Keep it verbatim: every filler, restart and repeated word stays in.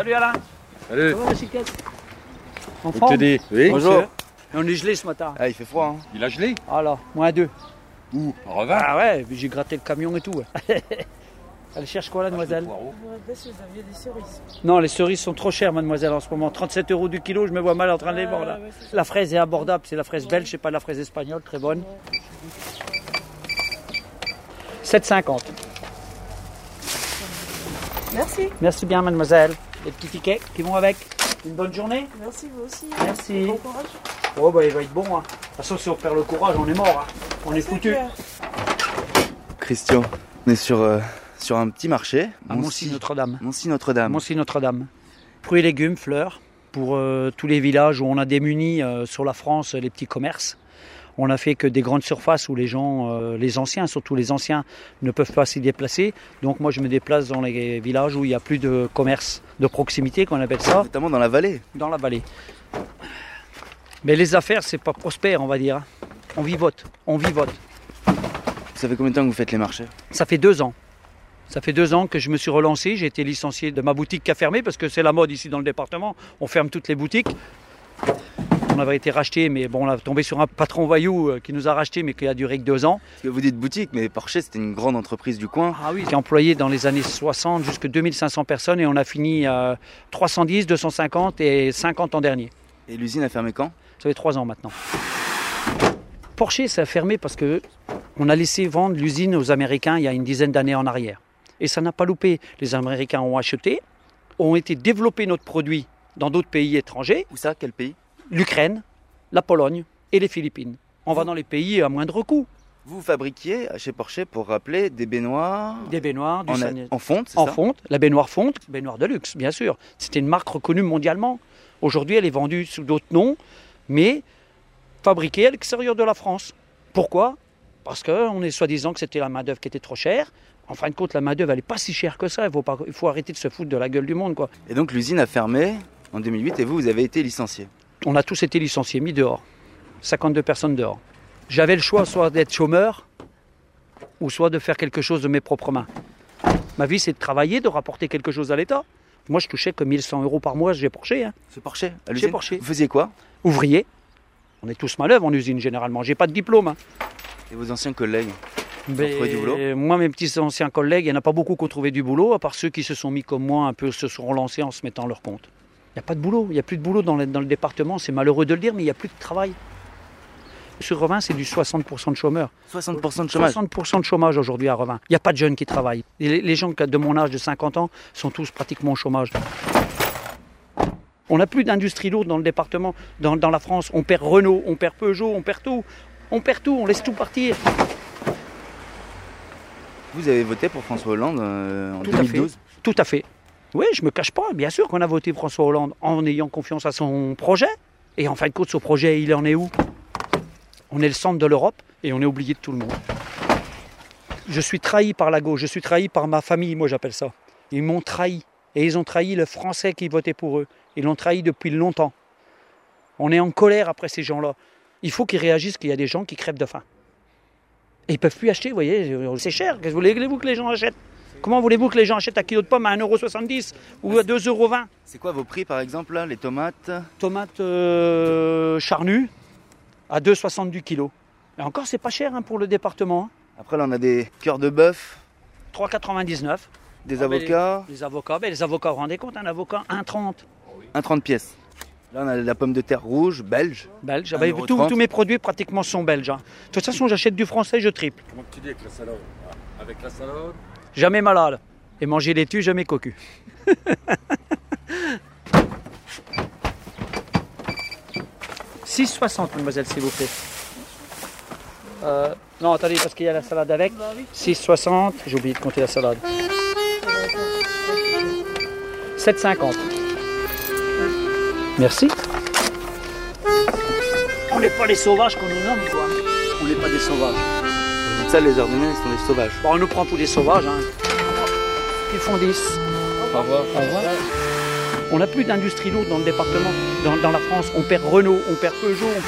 Salut Alain. Salut. Ça va, bicyclette? En Faut forme? t'aider. Oui. Bonjour. On est gelé ce matin. Ah, il fait froid, hein. Il a gelé. Ah là, moins deux. Où? En revin. Ah ouais, j'ai gratté le camion et tout. Ouais. Elle cherche quoi, la demoiselle? Je voudrais pas si vous aviez des cerises. Non, les cerises sont trop chères, mademoiselle, en ce moment. trente-sept euros du kilo, je me vois mal en train de les vendre. Là. ouais, c'est ça. La fraise est abordable, c'est la fraise belge, c'est pas la fraise espagnole, très bonne. sept cinquante. Merci. Merci bien, mademoiselle. Les petits tickets qui vont avec. Une bonne journée. Merci vous aussi. Merci. Bon courage. Oh, bah, il va être bon. Hein. De toute façon, si on perd le courage, on est mort. Hein. On est C'est foutu. clair. Christian, on est sur, euh, sur un petit marché. À Moncy-Notre-Dame. Moncy-Notre-Dame. Moncy-Notre-Dame. Fruits et légumes, fleurs, pour euh, tous les villages où on a démuni euh, sur la France les petits commerces. On n'a fait que des grandes surfaces où les gens, euh, les anciens, surtout les anciens, ne peuvent pas s'y déplacer. Donc moi je me déplace dans les villages où il n'y a plus de commerce de proximité, qu'on appelle ça, Notamment dans la vallée. dans la vallée. Mais les affaires, c'est pas prospère, on va dire. On vivote, on vivote. Ça fait combien de temps que vous faites les marchés? Ça fait deux ans. Ça fait deux ans que je me suis relancé. J'ai été licencié de ma boutique qui a fermé parce que c'est la mode ici dans le département. On ferme toutes les boutiques. On avait été racheté, mais bon, on a tombé sur un patron voyou qui nous a racheté, mais qui a duré que deux ans. Parce que vous dites boutique, mais Porsche, c'était une grande entreprise du coin. Ah oui, qui a employé dans les années soixante jusqu'à deux mille cinq cents personnes et on a fini à trois cent dix, deux cent cinquante et cinquante en dernier. Et l'usine a fermé quand? Ça fait trois ans maintenant. Porsche, ça a fermé parce que on a laissé vendre l'usine aux Américains il y a une dizaine d'années en arrière. Et ça n'a pas loupé. Les Américains ont acheté, ont été développer notre produit dans d'autres pays étrangers, Où ça? Quel pays? l'Ukraine, la Pologne et les Philippines. On va dans les pays à moindre coût. Vous fabriquiez chez Porsche, pour rappeler, des baignoires Des baignoires, du en, sani- en fonte, c'est en ça? fonte, la baignoire fonte, baignoire de luxe, bien sûr. C'était une marque reconnue mondialement. Aujourd'hui, elle est vendue sous d'autres noms, mais fabriquée à l'extérieur de la France. Pourquoi? Parce qu'on est soi-disant que c'était la main-d'œuvre qui était trop chère. En fin de compte, la main-d'œuvre, elle n'est pas si chère que ça. Il faut, pas, il faut arrêter de se foutre de la gueule du monde, quoi. Et donc l'usine a fermé en deux mille huit et vous, vous avez été licencié. On a tous été licenciés, mis dehors. cinquante-deux personnes dehors. J'avais le choix soit d'être chômeur, ou soit de faire quelque chose de mes propres mains. Ma vie, c'est de travailler, de rapporter quelque chose à l'État. Moi, je touchais que mille cent euros par mois chez Porsche. Hein. C'est Porsche à Chez l'usine? Porsche. Vous faisiez quoi? Ouvrier. On est tous malheureux en usine, généralement. J'ai pas de diplôme. Hein. Et vos anciens collègues? Mais trouvé du boulot? moi, mes petits anciens collègues, il n'y en a pas beaucoup qui ont trouvé du boulot, à part ceux qui se sont mis comme moi, un peu se sont relancés en se mettant à leur compte. Il n'y a pas de boulot, il n'y a plus de boulot dans le, dans le département, c'est malheureux de le dire, mais il n'y a plus de travail. Sur Revin, c'est du soixante pour cent de chômeurs. soixante pour cent de chômage. soixante pour cent de chômage aujourd'hui à Revin. Il n'y a pas de jeunes qui travaillent. Et les, les gens de mon âge de cinquante ans sont tous pratiquement au chômage. On n'a plus d'industrie lourde dans le département, dans, dans la France. On perd Renault, on perd Peugeot, on perd tout. On perd tout, on laisse tout partir. Vous avez voté pour François Hollande euh, en Tout deux à mille fait. douze? Tout à fait. Oui, je me cache pas. Bien sûr qu'on a voté François Hollande en ayant confiance à son projet. Et en fin de compte, ce projet, il en est où? On est le centre de l'Europe et on est oublié de tout le monde. Je suis trahi par la gauche, je suis trahi par ma famille, moi j'appelle ça. Ils m'ont trahi. Et ils ont trahi le Français qui votait pour eux. Ils l'ont trahi depuis longtemps. On est en colère après ces gens-là. Il faut qu'ils réagissent qu'il y a des gens qui crèvent de faim. Et ils ne peuvent plus acheter, vous voyez, c'est cher. Qu'est-ce que voulez-vous que les gens achètent? Comment voulez-vous que les gens achètent un kilo de pommes à un euro soixante-dix ou à deux euros vingt? C'est quoi vos prix par exemple là, les tomates? Tomates euh, charnues à deux euros soixante du kilo. Et encore, c'est pas cher hein, pour le département. Hein. Après là on a des cœurs de bœuf, trois euros quatre-vingt-dix-neuf. des Ah, ben, avocats, Les, les avocats, ben, les avocats, vous vous rendez compte, un avocat, un euro trente. un trente pièces. Là on a de la pomme de terre rouge, belge. Belge. un Ah ben, euro tous- trente. tous mes produits pratiquement sont belges. Hein. De toute façon, j'achète du français, je triple. Comment tu dis avec la salade? Ah, avec la salade? Jamais malade. Et manger laitue, jamais cocu. six soixante, mademoiselle, s'il vous plaît. Euh, non, attendez, parce qu'il y a la salade avec. Bah oui. six soixante, j'ai oublié de compter la salade. sept cinquante. Merci. On n'est pas les sauvages qu'on nous nomme, quoi. On n'est pas des sauvages. Ça les Ardennais ils sont des sauvages. Bon, on nous prend pour des sauvages. Hein. Ils font dix. Au revoir. Au revoir. On n'a plus d'industrie lourde dans le département, dans, dans la France. On perd Renault, on perd Peugeot, on